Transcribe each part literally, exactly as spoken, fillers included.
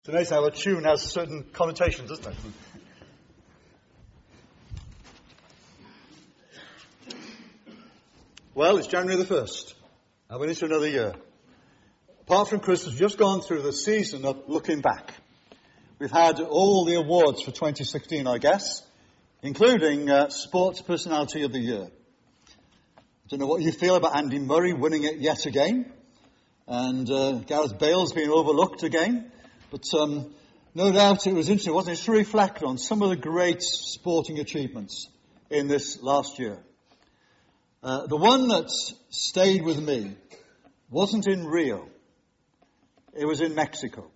It's amazing how a tune has certain connotations, doesn't it? Well, it's January the first. I went into another year. Apart from Christmas, we've just gone through the season of looking back. We've had all the awards for twenty sixteen, I guess, including uh, Sports Personality of the Year. I don't know what you feel about Andy Murray winning it yet again, and uh, Gareth Bale's being overlooked again. But um, no doubt it was interesting, wasn't it, to reflect on some of the great sporting achievements in this last year. Uh, the one that stayed with me wasn't in Rio. It was in Mexico.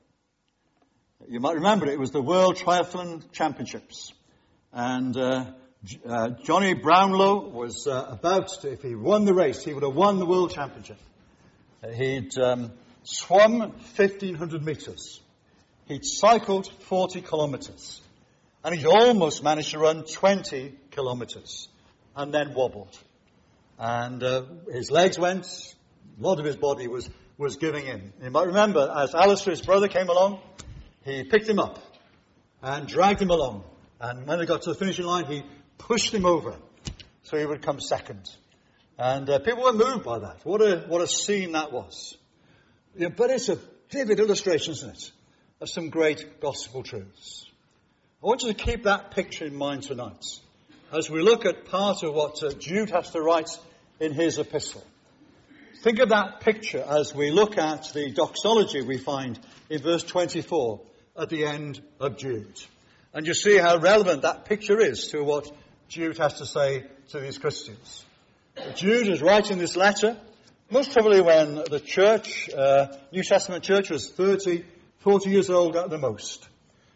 You might remember it was the World Triathlon Championships. And uh, uh, Johnny Brownlow was uh, about to, if he won the race, he would have won the World Championship. Uh, he'd um, swum fifteen hundred meters. He'd cycled forty kilometers. And he'd almost managed to run twenty kilometers. And then wobbled. And uh, his legs went. A lot of his body was, was giving in. You might remember, as Alistair, his brother, came along, he picked him up and dragged him along. And when they got to the finishing line, he pushed him over so he would come second. And uh, people were moved by that. What a what a scene that was. Yeah, but it's a vivid illustration, isn't it, of some great gospel truths. I want you to keep that picture in mind tonight as we look at part of what uh, Jude has to write in his epistle. Think of that picture as we look at the doxology we find in verse twenty-four at the end of Jude. And you see how relevant that picture is to what Jude has to say to these Christians. Jude is writing this letter, most probably when the church, uh, New Testament church, was thirty, forty years old at the most.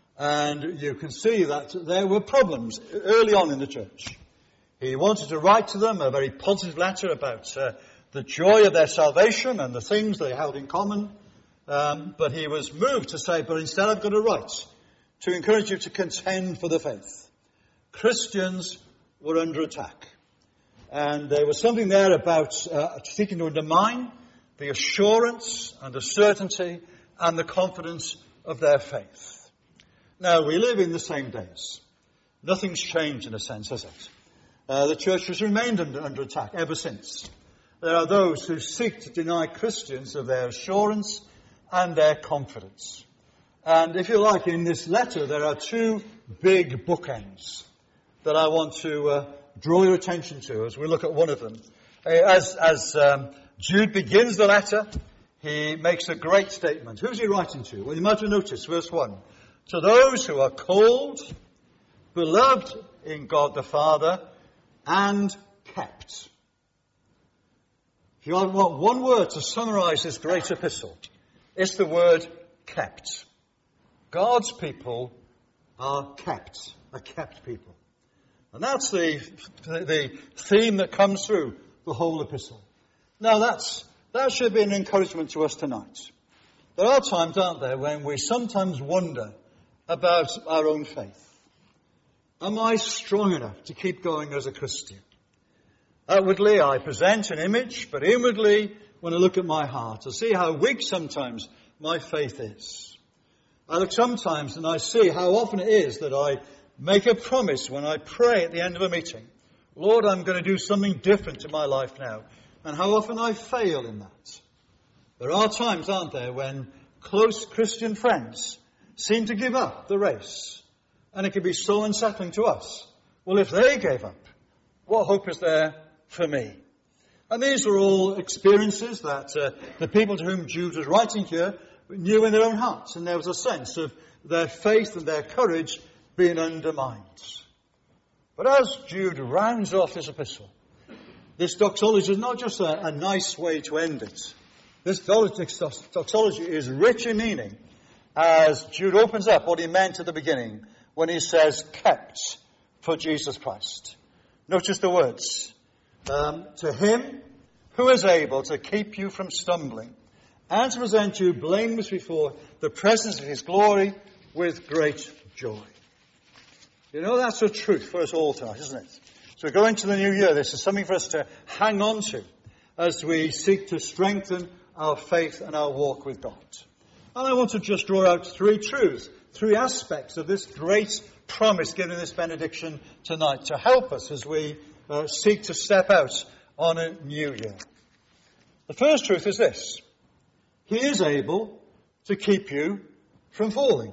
And you can see that there were problems early on in the church. He wanted to write to them a very positive letter about uh, the joy of their salvation and the things they held in common. Um, but he was moved to say, but instead I've got to write to encourage you to contend for the faith. Christians were under attack. And there was something there about uh, seeking to undermine the assurance and the certainty and the confidence of their faith. Now, we live in the same days. Nothing's changed in a sense, has it? Uh, the church has remained under, under attack ever since. There are those who seek to deny Christians of their assurance and their confidence. And if you like, in this letter, there are two big bookends that I want to uh, draw your attention to as we look at one of them. As, as um, Jude begins the letter, he makes a great statement. Who's he writing to? Well, you might have noticed, verse one. To those who are called, beloved in God the Father, and kept. If you want one word to summarize this great epistle, it's the word kept. God's people are kept, a kept people. And that's the, the theme that comes through the whole epistle. Now that's, that should be an encouragement to us tonight. There are times, aren't there, when we sometimes wonder about our own faith. Am I strong enough to keep going as a Christian? Outwardly, I present an image, but inwardly, when I look at my heart, I see how weak sometimes my faith is. I look sometimes and I see how often it is that I make a promise when I pray at the end of a meeting. Lord, I'm going to do something different in my life now. And how often I fail in that. There are times, aren't there, when close Christian friends seem to give up the race. And it can be so unsettling to us. Well, if they gave up, what hope is there for me? And these were all experiences that uh, the people to whom Jude was writing here knew in their own hearts. And there was a sense of their faith and their courage being undermined. But as Jude rounds off this epistle, this doxology is not just a, a nice way to end it. This doxology is rich in meaning as Jude opens up what he meant at the beginning when he says, kept for Jesus Christ. Notice the words. Um, to him who is able to keep you from stumbling and to present you blameless before the presence of his glory with great joy. You know, that's a truth for us all tonight, isn't it? So we go into the new year. This is something for us to hang on to as we seek to strengthen our faith and our walk with God. And I want to just draw out three truths, three aspects of this great promise given in this benediction tonight to help us as we uh, seek to step out on a new year. The first truth is this: He is able to keep you from falling.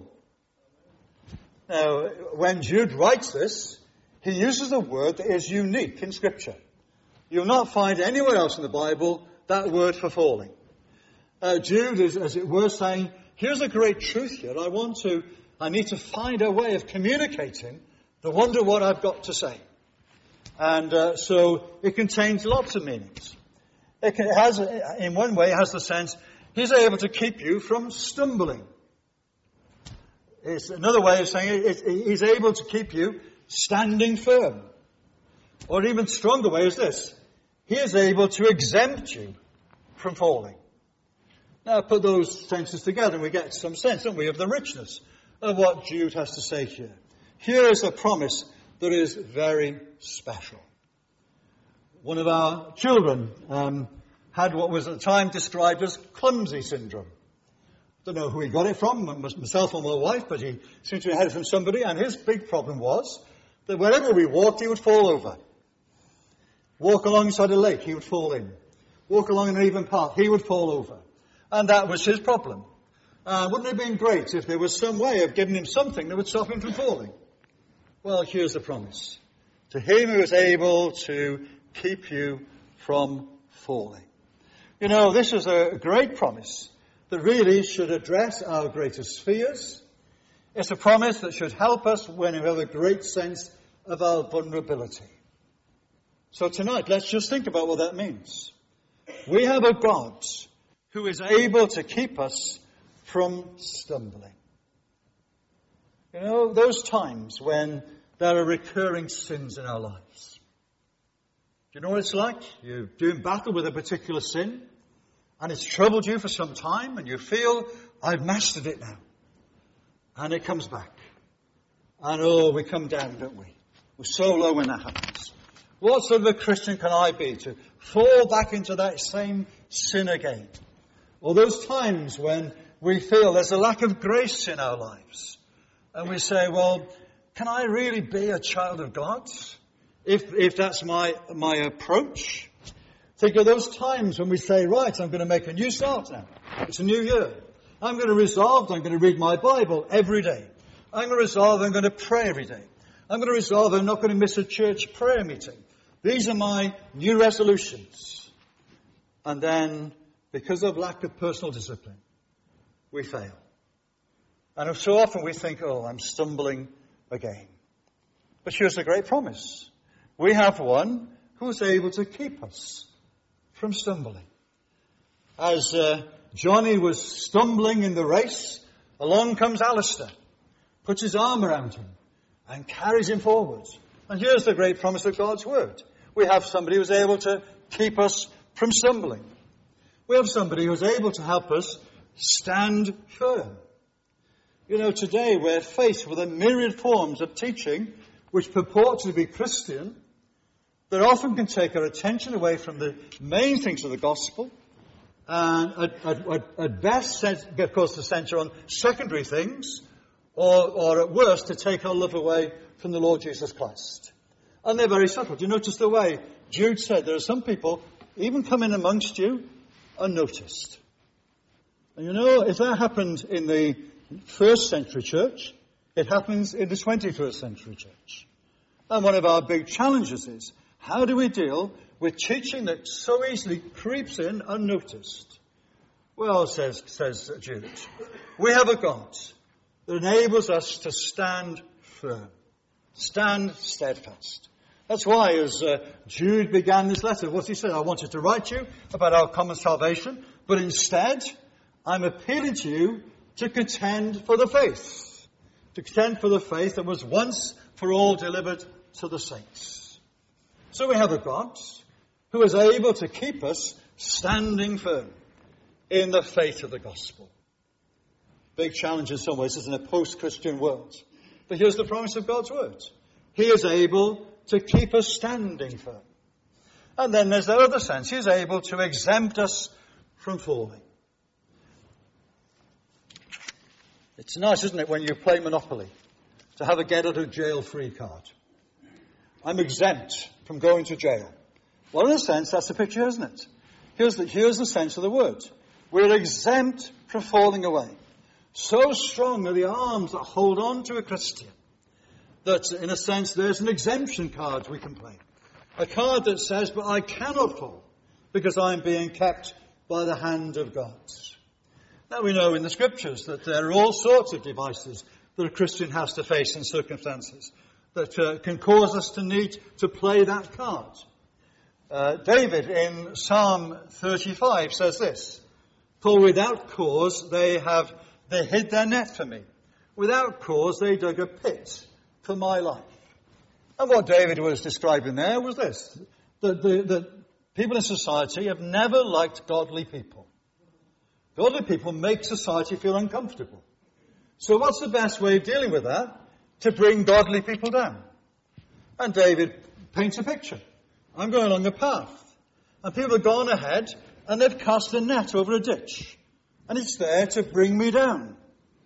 Now, when Jude writes this, he uses a word that is unique in Scripture. You'll not find anywhere else in the Bible that word for falling. Uh, Jude is, as it were, saying, here's a great truth here. I want to, I need to find a way of communicating the wonder what I've got to say. And uh, so it contains lots of meanings. It, can, it has, in one way, it has the sense, he's able to keep you from stumbling. It's another way of saying it, it, he's able to keep you standing firm. Or an even stronger way is this: he is able to exempt you from falling. Now put those senses together and we get some sense, don't we, of the richness of what Jude has to say here. Here is a promise that is very special. One of our children um, had what was at the time described as clumsy syndrome. Don't know who he got it from, myself or my wife, but he seemed to have had it from somebody, and his big problem was that wherever we walked, he would fall over. Walk alongside a lake, he would fall in. Walk along an even path, he would fall over. And that was his problem. Uh, wouldn't it have been great if there was some way of giving him something that would stop him from falling? Well, here's the promise. To him who is able to keep you from falling. You know, this is a great promise that really should address our greatest fears. It's a promise that should help us when we have a great sense of our vulnerability. So tonight, let's just think about what that means. We have a God who is able to keep us from stumbling. You know, those times when there are recurring sins in our lives. Do you know what it's like? You're doing battle with a particular sin, and it's troubled you for some time, and you feel, I've mastered it now. And it comes back. And oh, we come down, don't we? We're so low when that happens. What sort of a Christian can I be to fall back into that same sin again? Or those times when we feel there's a lack of grace in our lives. And we say, well, can I really be a child of God? If, if that's my, my approach. Think of those times when we say, right, I'm going to make a new start now. It's a new year. I'm going to resolve, I'm going to read my Bible every day. I'm going to resolve, I'm going to pray every day. I'm going to resolve, I'm not going to miss a church prayer meeting. These are my new resolutions. And then, because of lack of personal discipline, we fail. And so often we think, oh, I'm stumbling again. But here's a great promise. We have one who is able to keep us from stumbling. As uh, Johnny was stumbling in the race, along comes Alistair, puts his arm around him, and carries him forward. And here's the great promise of God's word. We have somebody who's able to keep us from stumbling. We have somebody who's able to help us stand firm. You know, today we're faced with a myriad forms of teaching which purport to be Christian, that often can take our attention away from the main things of the gospel, and at, at, at best get cause to center on secondary things, or, or at worst to take our love away from the Lord Jesus Christ. And they're very subtle. Do you notice the way Jude said there are some people even come in amongst you unnoticed? And you know, if that happened in the first century church, it happens in the twenty-first century church. And one of our big challenges is, how do we deal with teaching that so easily creeps in unnoticed? Well, says, says Jude, we have a God that enables us to stand firm, stand steadfast. That's why, as uh, Jude began this letter, what he said, I wanted to write you about our common salvation, but instead, I'm appealing to you to contend for the faith, to contend for the faith that was once for all delivered to the saints. So we have a God who is able to keep us standing firm in the faith of the gospel. Big challenge in some ways, is in a post-Christian world. But here's the promise of God's word. He is able to keep us standing firm. And then there's the other sense. He is able to exempt us from falling. It's nice, isn't it, when you play Monopoly, to have a get-out-of-jail-free card. I'm exempt from going to jail. Well, in a sense, that's the picture, isn't it? Here's the, here's the sense of the word. We're exempt from falling away. So strong are the arms that hold on to a Christian that, in a sense, there's an exemption card we can play. A card that says, but I cannot fall because I'm being kept by the hand of God. Now we know in the Scriptures that there are all sorts of devices that a Christian has to face in circumstances that uh, can cause us to need to play that card. Uh, David in Psalm thirty-five says this, "For without cause they have they hid their net for me. Without cause they dug a pit for my life." And what David was describing there was this, that the, the people in society have never liked godly people. Godly people make society feel uncomfortable. So what's the best way of dealing with that? To bring godly people down. And David paints a picture. I'm going along a path, and people have gone ahead, and they've cast a net over a ditch, and it's there to bring me down.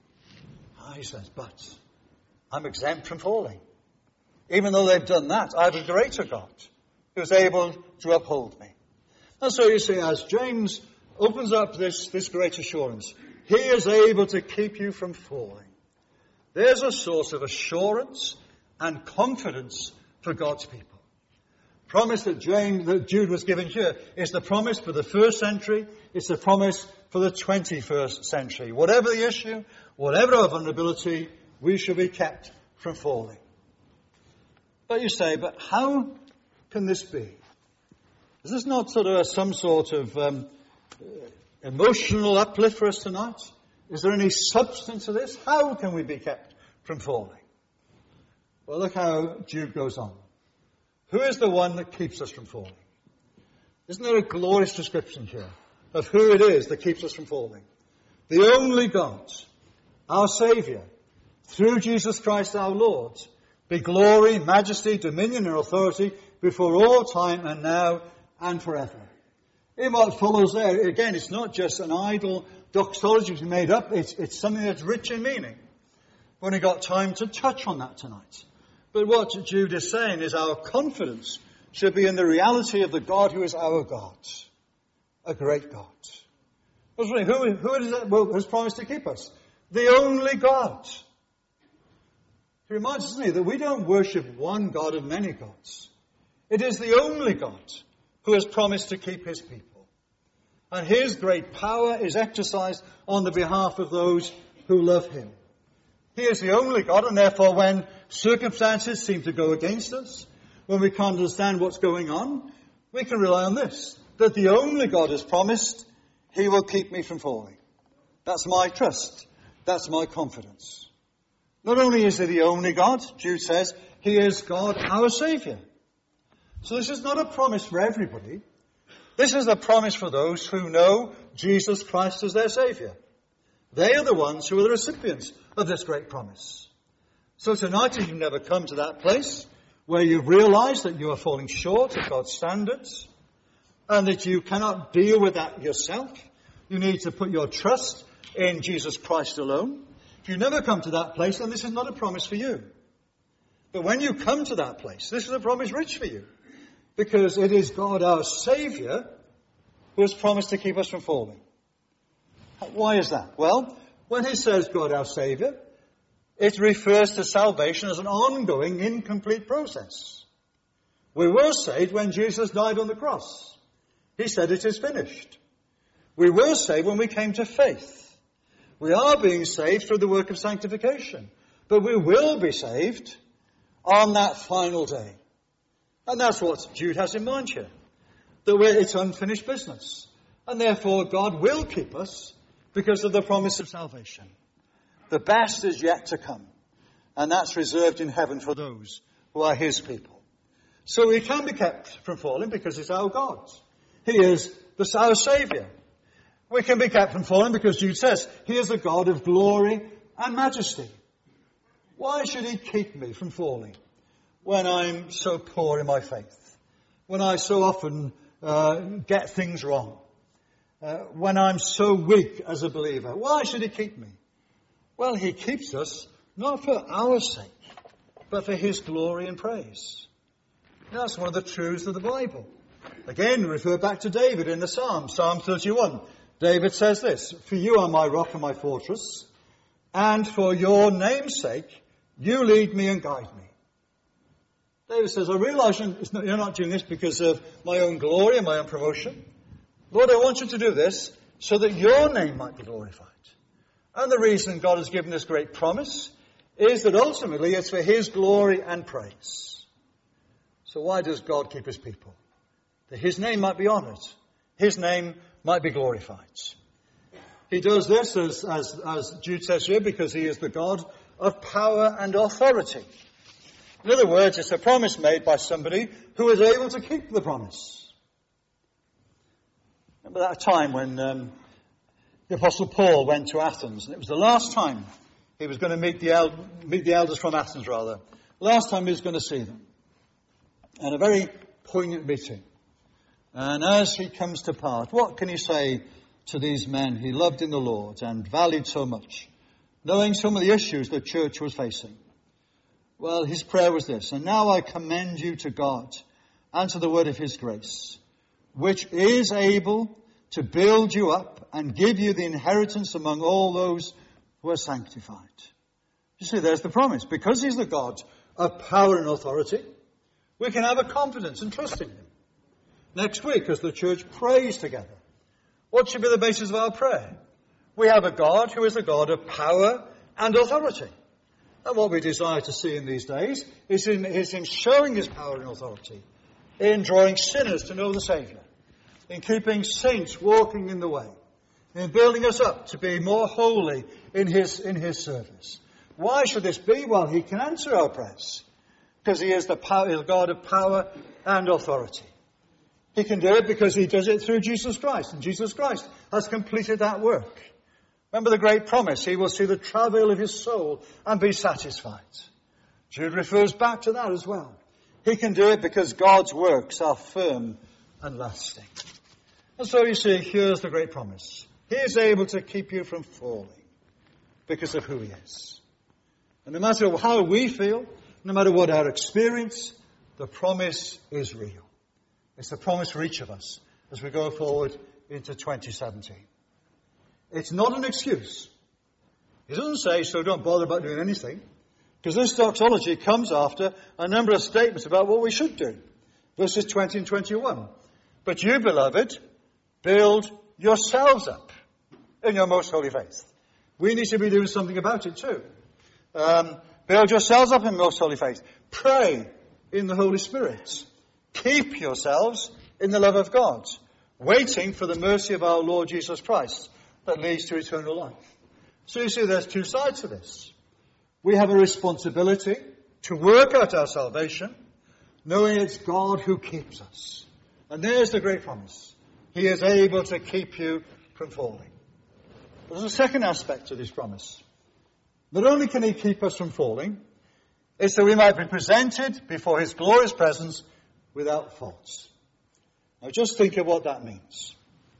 Ah, he says, but I'm exempt from falling. Even though they've done that, I have a greater God who's able to uphold me. And so you see, as James opens up this, this great assurance, he is able to keep you from falling. There's a source of assurance and confidence for God's people. Promise that James, that Jude was given here is the promise for the first century. It's the promise for the twenty-first century. Whatever the issue, whatever our vulnerability, we shall be kept from falling. But you say, but how can this be? Is this not sort of a, some sort of um, emotional uplift for us tonight? Is there any substance to this? How can we be kept from falling? Well, look how Jude goes on. Who is the one that keeps us from falling? Isn't there a glorious description here of who it is that keeps us from falling? The only God, our Saviour, through Jesus Christ our Lord, be glory, majesty, dominion and authority before all time and now and forever. In what follows there, again, it's not just an idle doxology we made up, it's, it's something that's rich in meaning. We've only got time to touch on that tonight. But what Jude is saying is our confidence should be in the reality of the God who is our God. A great God. Who, who is it who has promised to keep us? The only God. He reminds us, doesn't he, that we don't worship one God and many gods. It is the only God who has promised to keep his people. And his great power is exercised on the behalf of those who love him. He is the only God, and therefore when circumstances seem to go against us, when we can't understand what's going on, we can rely on this, that the only God has promised, he will keep me from falling. That's my trust. That's my confidence. Not only is he the only God, Jude says, he is God, our Saviour. So this is not a promise for everybody. This is a promise for those who know Jesus Christ as their Saviour. They are the ones who are the recipients of this great promise. So tonight, if you've never come to that place where you've realized that you are falling short of God's standards and that you cannot deal with that yourself, you need to put your trust in Jesus Christ alone. If you never come to that place, then this is not a promise for you. But when you come to that place, this is a promise rich for you. Because it is God, our Saviour, who has promised to keep us from falling. Why is that? Well, when he says God, our Saviour, it refers to salvation as an ongoing, incomplete process. We were saved when Jesus died on the cross. He said it is finished. We were saved when we came to faith. We are being saved through the work of sanctification. But we will be saved on that final day. And that's what Jude has in mind here. That it's unfinished business. And therefore God will keep us because of the promise of salvation. The best is yet to come. And that's reserved in heaven for those who are his people. So we can be kept from falling because it's our God. He is the, our Saviour. We can be kept from falling because Jude says, he is a God of glory and majesty. Why should he keep me from falling when I'm so poor in my faith? When I so often uh, get things wrong? Uh, when I'm so weak as a believer? Why should he keep me? Well, he keeps us not for our sake, but for his glory and praise. That's one of the truths of the Bible. Again, refer back to David in the Psalm, Psalm thirty-one. David says this, "For you are my rock and my fortress, and for your name's sake, you lead me and guide me." David says, I realize you're not doing this because of my own glory and my own promotion. Lord, I want you to do this so that your name might be glorified. And the reason God has given this great promise is that ultimately it's for his glory and praise. So why does God keep his people? That his name might be honored. His name might be glorified. He does this, as, as, as Jude says here, because he is the God of power and authority. In other words, it's a promise made by somebody who is able to keep the promise. Remember that time when um, the Apostle Paul went to Athens, and it was the last time he was going to meet the, el- meet the elders from Athens, rather. Last time he was going to see them. And a very poignant meeting. And as he comes to part, what can he say to these men he loved in the Lord and valued so much, knowing some of the issues the church was facing? Well, his prayer was this, "And now I commend you to God and to the word of his grace, which is able to build you up and give you the inheritance among all those who are sanctified." You see, there's the promise. Because he's the God of power and authority, we can have a confidence and trust in him. Next week, as the church prays together, what should be the basis of our prayer? We have a God who is a God of power and authority. And what we desire to see in these days is him, is him showing his power and authority in drawing sinners to know the Saviour, in keeping saints walking in the way, in building us up to be more holy in his, in his service. Why should this be? Well, he can answer our prayers because he is the, power, the God of power and authority. He can do it because he does it through Jesus Christ, and Jesus Christ has completed that work. Remember the great promise, he will see the travail of his soul and be satisfied. Jude refers back to that as well. He can do it because God's works are firm and lasting. And so you see, here's the great promise. He is able to keep you from falling because of who he is. And no matter how we feel, no matter what our experience, the promise is real. It's a promise for each of us as we go forward into twenty seventeen. It's not an excuse. He doesn't say, so don't bother about doing anything. Because this doxology comes after a number of statements about what we should do. Verses twenty and twenty-one. "But you, beloved, build yourselves up in your most holy faith." We need to be doing something about it too. Um, build yourselves up in most holy faith. Pray in the Holy Spirit. Keep yourselves in the love of God, waiting for the mercy of our Lord Jesus Christ that leads to eternal life. So you see, there's two sides to this. We have a responsibility to work out our salvation, knowing it's God who keeps us. And there's the great promise. He is able to keep you from falling. But there's a second aspect to this promise. Not only can he keep us from falling, it's that we might be presented before his glorious presence without faults. Now just think of what that means.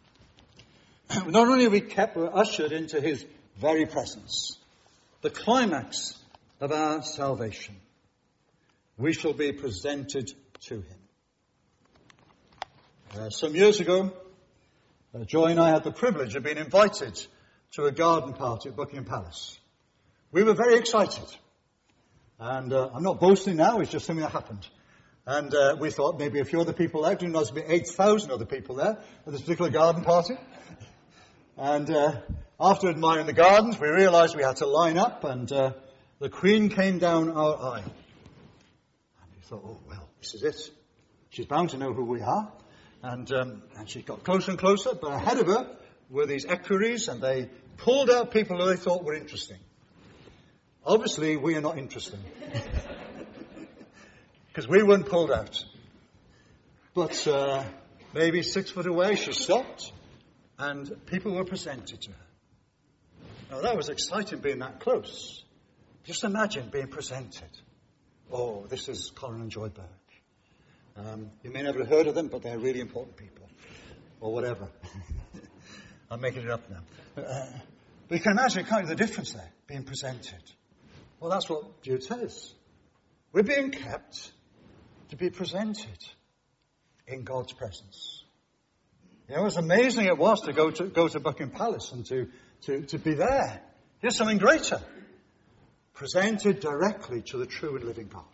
Not only are we kept, we're ushered into his very presence, the climax of our salvation. We shall be presented to him. Uh, some years ago, uh, Joy and I had the privilege of being invited to a garden party at Buckingham Palace. We were very excited. And uh, I'm not boasting now, it's just something that happened. And uh, we thought maybe a few other people there. It didn't know there's be eight thousand other people there at this particular garden party. And uh, after admiring the gardens, we realized we had to line up, and uh, the Queen came down our aisle. And we thought, oh, well, this is it. She's bound to know who we are. And, um, and she got closer and closer, but ahead of her were these equerries, and they pulled out people who they thought were interesting. Obviously, we are not interesting. Because we weren't pulled out. But uh, maybe six foot away, she stopped, and people were presented to her. Now, that was exciting, being that close. Just imagine being presented. Oh, this is Colin and Joy Burke. Um, you may never have heard of them, but they're really important people. Or whatever. I'm making it up now. Uh, But you can imagine, can't you, the difference there, being presented. Well, that's what Jude says. We're being kept to be presented in God's presence. You know, as amazing it was to go to go to Buckingham Palace and to, to, to be there. Here's something greater. Presented directly to the true and living God.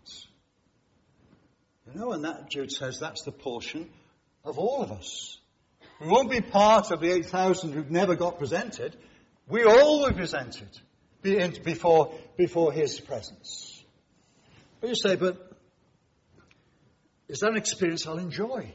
You know, and that, Jude says, that's the portion of all of us. We won't be part of the eight thousand who never got presented. We all will be presented before, before his presence. But you say, but is that an experience I'll enjoy?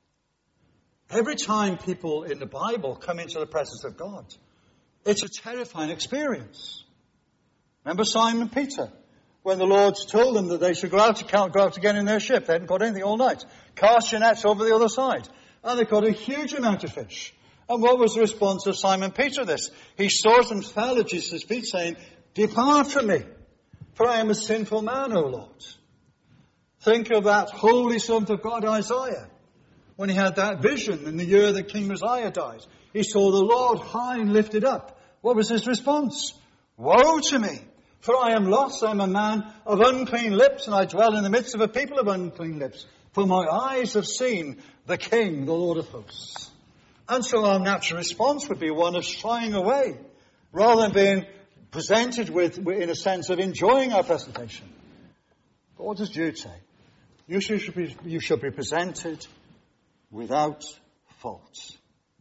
Every time people in the Bible come into the presence of God, it's a terrifying experience. Remember Simon Peter, when the Lord told them that they should go out to count, go out again in their ship. They hadn't got anything all night. Cast your nets over the other side. And they caught a huge amount of fish. And what was the response of Simon Peter to this? He saw and fell at Jesus' feet saying, "Depart from me, for I am a sinful man, O Lord." Think of that holy servant of God, Isaiah, when he had that vision in the year that King Uzziah died. He saw the Lord high and lifted up. What was his response? "Woe to me, for I am lost. I am a man of unclean lips, and I dwell in the midst of a people of unclean lips. For my eyes have seen the King, the Lord of hosts." And so our natural response would be one of shying away, rather than being presented with, in a sense of enjoying our presentation. But what does Jude say? You should be, you should be presented without fault.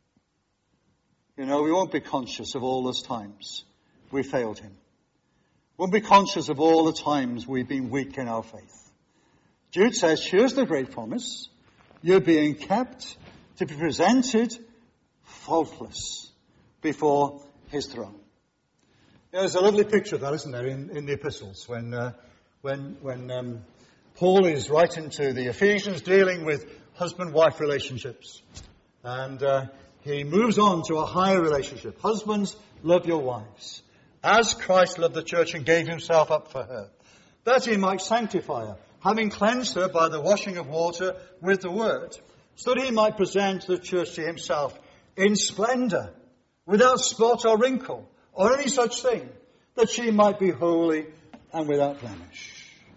You know, we won't be conscious of all those times we failed him. We won't be conscious of all the times we've been weak in our faith. Jude says, here's the great promise. You're being kept to be presented faultless before his throne. You know, there's a lovely picture of that, isn't there, in, in the epistles, when uh, when when um, Paul is writing to the Ephesians dealing with husband-wife relationships. And uh, he moves on to a higher relationship. Husbands, love your wives, as Christ loved the church and gave himself up for her, that he might sanctify her, having cleansed her by the washing of water with the word, so that he might present the church to himself in splendor, without spot or wrinkle, or any such thing, that she might be holy and without blemish.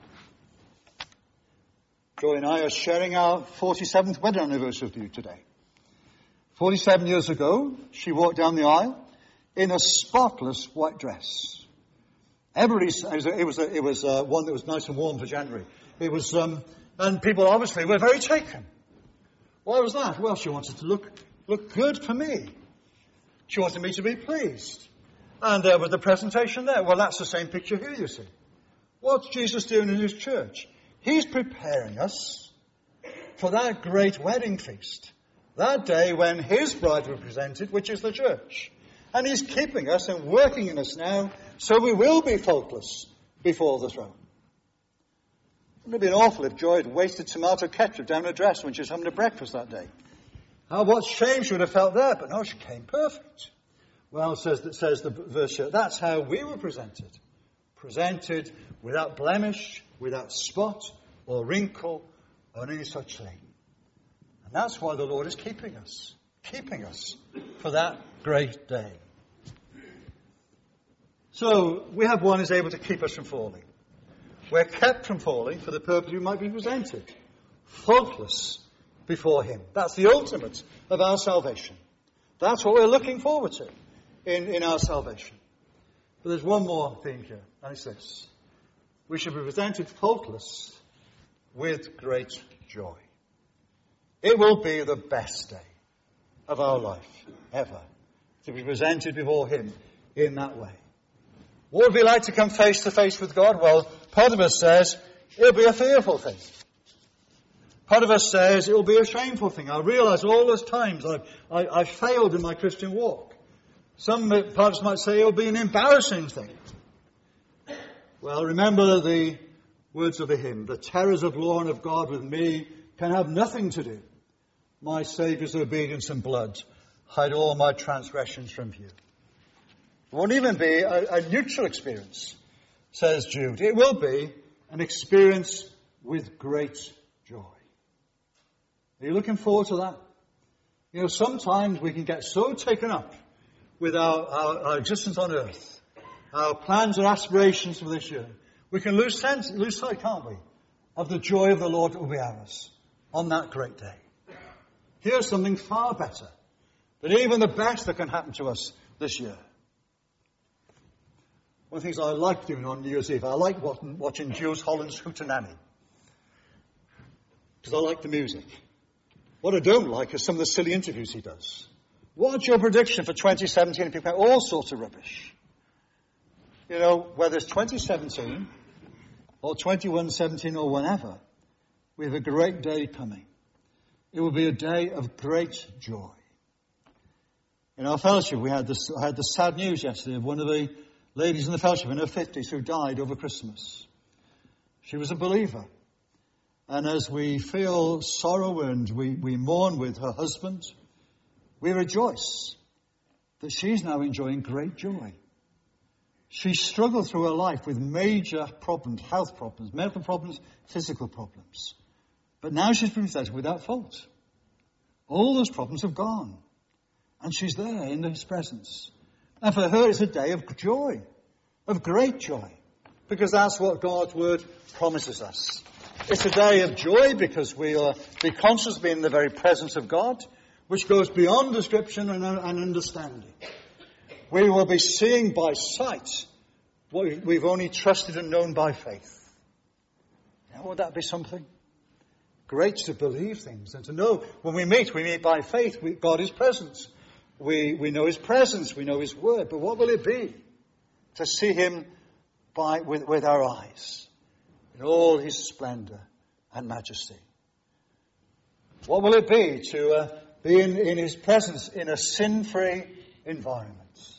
Joy and I are sharing our forty-seventh wedding anniversary with you today. forty-seven years ago, she walked down the aisle in a spotless white dress. Everybody, it was, a, it was, a, it was uh, one that was nice and warm for January. It was, um, and people obviously were very taken. Why was that? Well, she wanted to look look good for me. She wanted me to be pleased. And there was the presentation there. Well, that's the same picture here, you see. What's Jesus doing in his church? He's preparing us for that great wedding feast. That day when his bride will be presented, which is the church. And he's keeping us and working in us now so we will be faultless before the throne. It would have been awful if Joy had wasted tomato ketchup down her dress when she was having her breakfast that day. Oh, what shame she would have felt there, but no, she came perfect. Well, says, says the verse here, that's how we were presented. Presented without blemish, without spot or wrinkle or any such thing. And that's why the Lord is keeping us, keeping us for that great day. So, we have one who's able to keep us from falling. We're kept from falling for the purpose we might be presented, faultless before him. That's the ultimate of our salvation. That's what we're looking forward to in, in our salvation. But there's one more thing here, and it's this. We should be presented faultless with great joy. It will be the best day of our life ever to be presented before him in that way. What would it be like to come face to face with God? Well, part of us says it'll be a fearful thing. Part of us says it'll be a shameful thing. I realize all those times I've, I, I've failed in my Christian walk. Some parts might say it'll be an embarrassing thing. Well, remember the words of the hymn. The terrors of law and of God with me can have nothing to do. My Saviour's obedience and blood hide all my transgressions from view. It won't even be a, a neutral experience, says Jude. It will be an experience with great joy. Are you looking forward to that? You know, sometimes we can get so taken up with our, our, our existence on earth, our plans and aspirations for this year, we can lose sense, lose sight, can't we, of the joy of the Lord that will be ours on that great day. Here's something far better than even the best that can happen to us this year. One of the things I like doing on New Year's Eve, I like watching, watching Jools Holland's Hootenanny, because I like the music. What I don't like is some of the silly interviews he does. What's your prediction for twenty seventeen? And people have all sorts of rubbish. You know, whether it's twenty seventeen or twenty-one seventeen or whenever, we have a great day coming. It will be a day of great joy. In our fellowship, we had this, I had the sad news yesterday of one of the ladies in the fellowship in her fifties who died over Christmas. She was a believer. And as we feel sorrow and we, we mourn with her husband, we rejoice that she's now enjoying great joy. She struggled through her life with major problems, health problems, mental problems, physical problems. But now she's been presented without fault. All those problems have gone. And she's there in his presence. And for her, it's a day of joy, of great joy, because that's what God's word promises us. It's a day of joy because we are be conscious of being in the very presence of God, which goes beyond description and, and understanding. We will be seeing by sight what we've only trusted and known by faith. Now, would that be something? Great to believe things and to know when we meet, we meet by faith. We, God is present. We, we know his presence. We know his word. But what will it be to see him by, with, with our eyes in all his splendor and majesty? What will it be to uh, be in, in his presence in a sin-free environment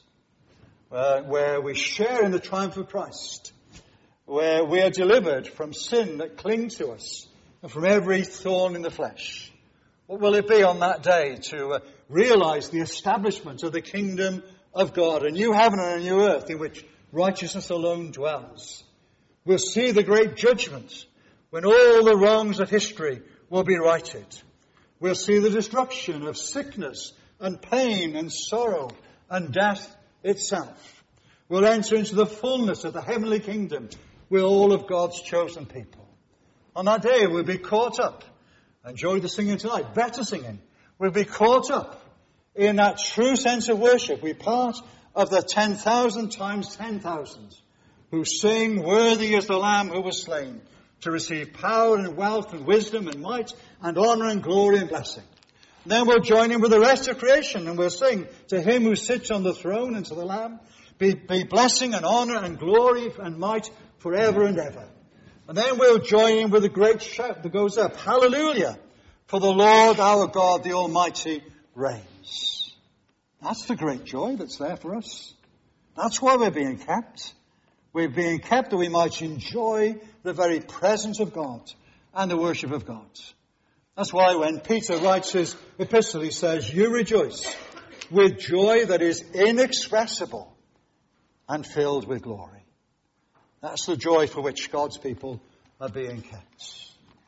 uh, where we share in the triumph of Christ, where we are delivered from sin that clings to us and from every thorn in the flesh? What will it be on that day to uh, realize the establishment of the kingdom of God, a new heaven and a new earth in which righteousness alone dwells? We'll see the great judgment when all the wrongs of history will be righted. We'll see the destruction of sickness and pain and sorrow and death itself. We'll enter into the fullness of the heavenly kingdom with all of God's chosen people. On that day, we'll be caught up. Enjoy the singing tonight. Better singing. We'll be caught up in that true sense of worship. We're part of the ten thousand times ten thousand who sing, worthy is the Lamb who was slain, to receive power and wealth and wisdom and might and honor and glory and blessing. Then we'll join in with the rest of creation and we'll sing to him who sits on the throne and to the Lamb, be, be blessing and honor and glory and might forever and ever. And then we'll join in with a great shout that goes up, hallelujah, for the Lord our God, the Almighty, reigns. That's the great joy that's there for us. That's why we're being kept. We're being kept that we might enjoy the very presence of God and the worship of God. That's why when Peter writes his epistle, he says, you rejoice with joy that is inexpressible and filled with glory. That's the joy for which God's people are being kept.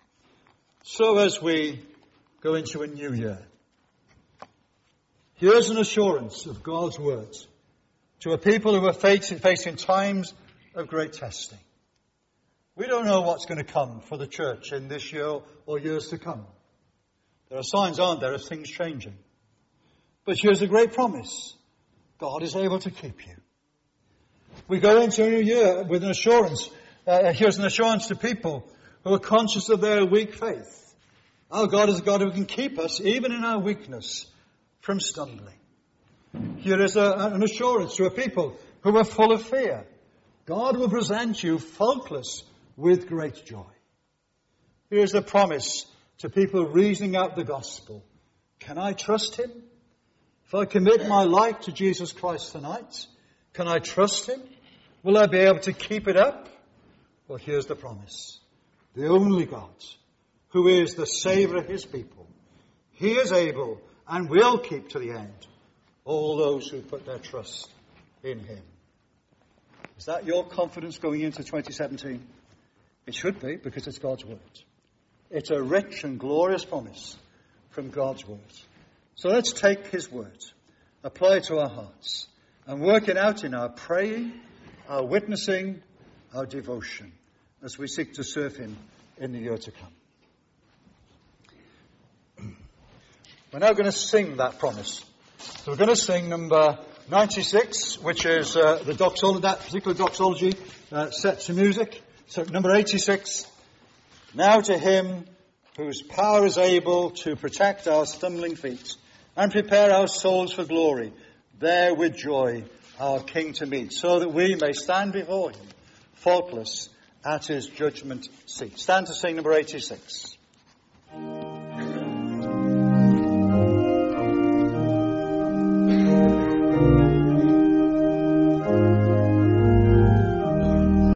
So as we go into a new year, here's an assurance of God's word to a people who are facing, facing times of great testing. We don't know what's going to come for the church in this year or years to come. There are signs, aren't there, of things changing. But here's a great promise. God is able to keep you. We go into a new year with an assurance. Uh, here's an assurance to people who are conscious of their weak faith. Our God is a God who can keep us, even in our weakness, from stumbling. Here is a, an assurance to a people who are full of fear. God will present you faultless with great joy. Here's a promise to people reasoning out the gospel. Can I trust him? If I commit my life to Jesus Christ tonight, can I trust him? Will I be able to keep it up? Well, here's the promise. The only God, who is the Savior of his people, he is able and will keep to the end all those who put their trust in him. Is that your confidence going into twenty seventeen? It should be, because it's God's word. It's a rich and glorious promise from God's word. So let's take his word apply it to our hearts, and work it out in our praying, our witnessing, our devotion, as we seek to serve him in the year to come. We're now going to sing that promise. So we're going to sing number ninety-six, which is uh, the doxology, that particular doxology uh, set to music. So number eighty-six. Now to him whose power is able to protect our stumbling feet and prepare our souls for glory, there with joy our King to meet, so that we may stand before him faultless at his judgment seat. Stand to sing number eighty-six.